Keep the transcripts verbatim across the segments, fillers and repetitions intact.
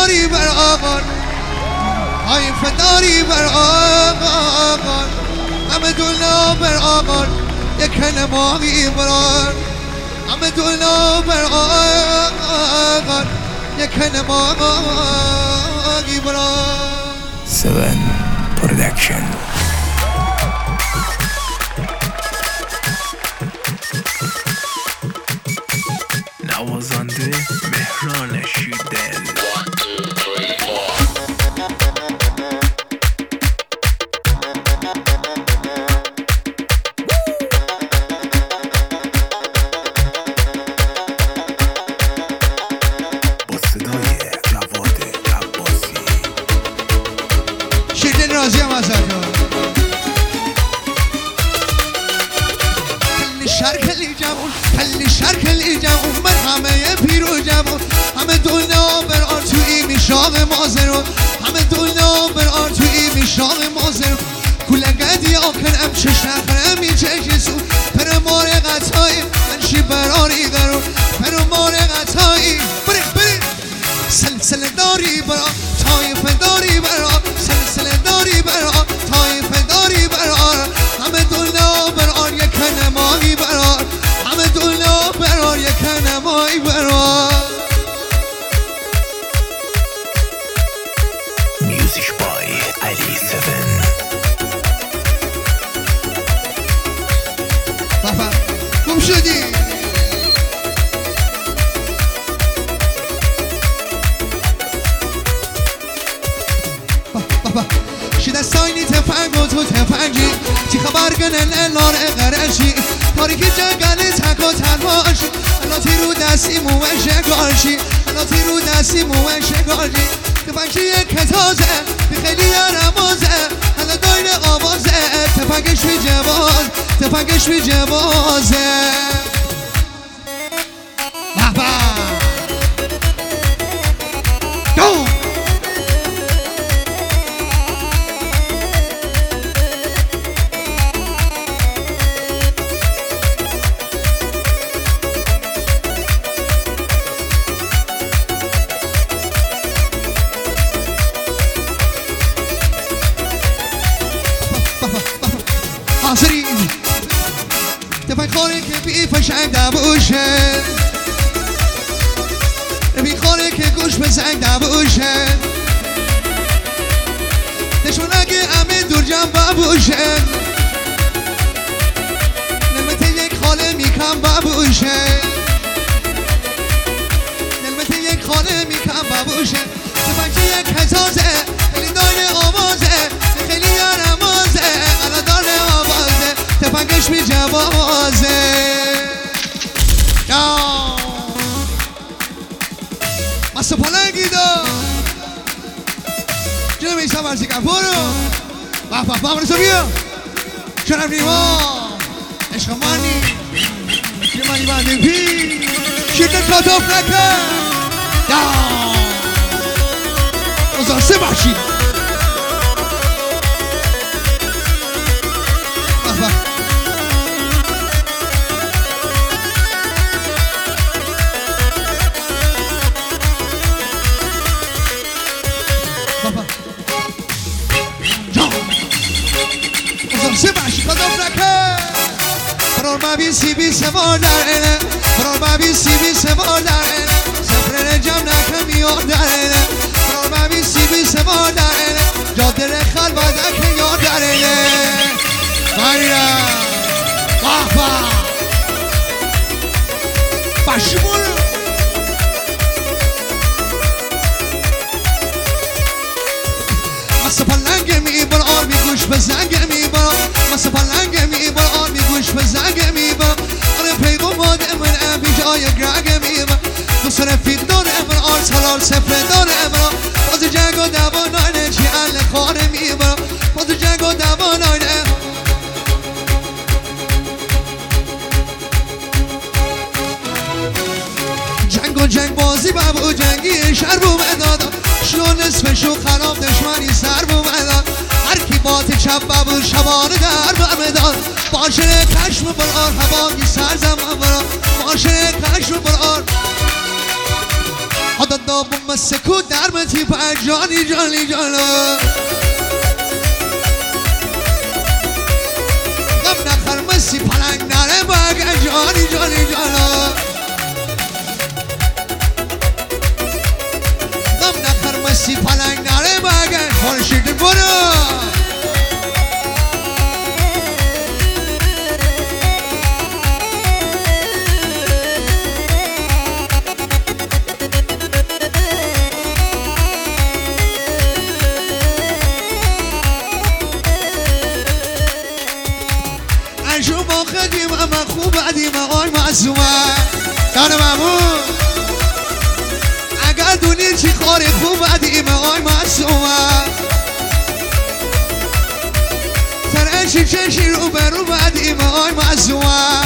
داری بر آقا طایفه داری بر آقا همه دنیا بر آقا یک نماهی برار همه دنیا بر آقا یک نماهی برار seven Production. نوازنده مهران شیدل. با صدای جواد عباسی. شیدل راضی هم ازت شهر کلی جوان کلی شهر کلی جوان من همه پیر و جوان همه دنیا بر آن توی میشاق مازرون همه دنیا بر آن توی میشاق مازرون کلگدی آکن ام چه شخرم می چه جسو پر مار قطایی منشی براری درون پر مار قطایی بری بری سلسله داری برا طایفه داری برا سلسله داری برا طایفه داری برا همه دنیا بر آن یک نمایی برا همه دنیا بر آن یک نمایی برا Music by علی seven. بابا گم شدی بابا شده ساینی تفنگ و تو تفنگی چی خبر گنن الان اقرشی تاریکی جنگل تک و تنهاشی الاتی رو دستی موش گارشی الاتی رو دستی موش گارشی تفنگی یک کتازه بی خیلی رمازه حالا دایر آوازه تفنگش بی جواز تفنگش بی جوازه بابا دو حاضری تفنگ خاره که بی فشنگ نبوشه بی خاره که گوش به زنگ نبوشه نشونگی امین دور جنب ببوشه نلمت یک خاله میکم ببوشه نلمت یک خاله میکم ببوشه تفنگ یک هزازه خیلی دایر آوازه خیلی رمازه الان داره آوازه تفنگش بی جوازه مست پلنگی دا جنه میسا ورزی کن برو بابا بابا رسو بیا شرف نیما عشق مانی که منی بنده پی شکل کاتوف نکن اوزان سه باشی بابا بابا جان اوزان سه باشی کاتوف نکن برار مبی سی بی سوار در اینه برار مبی سی بی سوار در اینه سفر جمع نکن میاد در اینه برار مبی سی بی سوار در اینه جاده خل بادک یاد در اینه بایره بابا باشی برو مست پلنگ میبر آر میگوش به زنگ میبر مست پلنگ میبر آر میگوش به زنگ میبر آره پیغام ماده من ابی جای گرگ میبر دوست رفیق داره امر آر سلال سفره داره امر باز جنگ و دوانانه چی ال خاره میبر باز جنگ و دوانانه جنگ و جنگ بازی بابا جنگی شهر بوم ادادا شلو نصفشو خراب دشمنی سر بوم اداد هر کی بات چپ بابو شبانه در بوم اداد باشه کشم برار هوایی سر زمان برار باشه کشم برار حداد فردا بوم سکوت در متی پر جانی جانی جانا غم نخر مسی پلنگ نره بگه جانی جانی جانا غم نخر مسی پلنگ نره بگه خورشید برو شما خدیم اما خوب عدیم آقای معصومه دانه ممون اگر دونی چی خاری خوب عدیم آقای معصومه ترشی چشی رو برو بعدیم آقای معصومه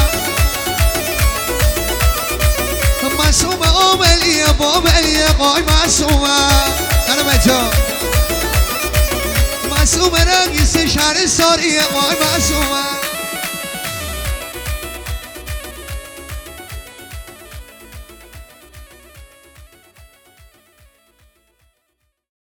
معصومه آملیه بابلیه آقای معصومه دانه بچه معصومه رنگیست شهر ساریه آقای معصومه